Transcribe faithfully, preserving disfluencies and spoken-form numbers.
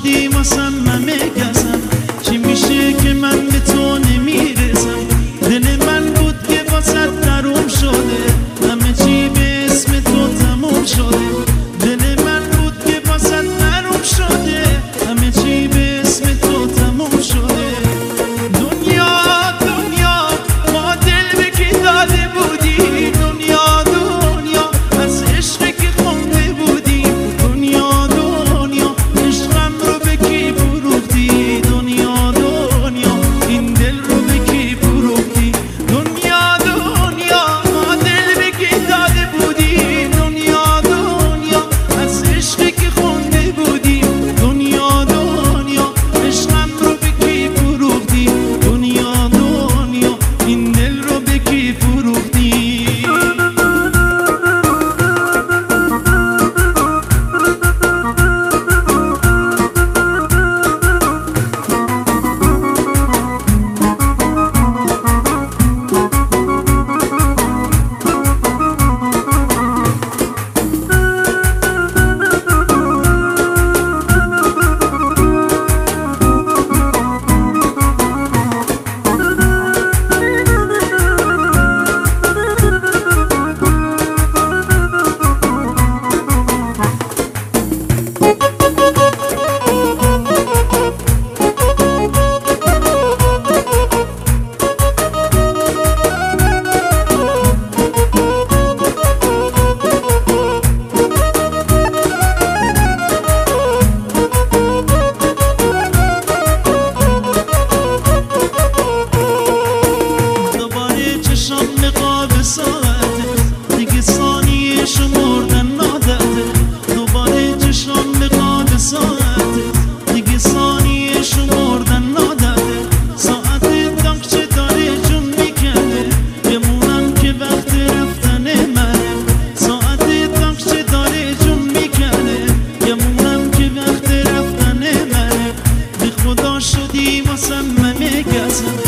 شدی واسم مگسم چی میشه که من به تو نمیرسم دل من بود که واسه تروم شده همه چی به اسم تو تموم شده دل من بود که واسه تروم شده همه چی به اسم تو تموم شده دنیا دنیا ما دل به کی داده بودی دنیا دنیا از عشقی که خونده بودی دنیا دنیا عشقم رو به کی فروختی دنیا دنیا این دل رو به کی فروختی دنیا دنیا ما دل به کی داده بودی دنیا دنیا از عشقی که خونده بودی دنیا دنیا عشقم رو به کی فروختی دنیا دنیا این دل رو به کی فروختی نقاب ساعته دیگه ثانیه شمردن نادته دوباره چشم نقاب ساعته دیگه ثانیه شمردن نادته ساعت داغچه داره جون میکنه یمونم که وقت رفتن منه ساعت داغچه داره جون میکنه یمونم که وقت رفتن منه به خدا شدی واسم مگسم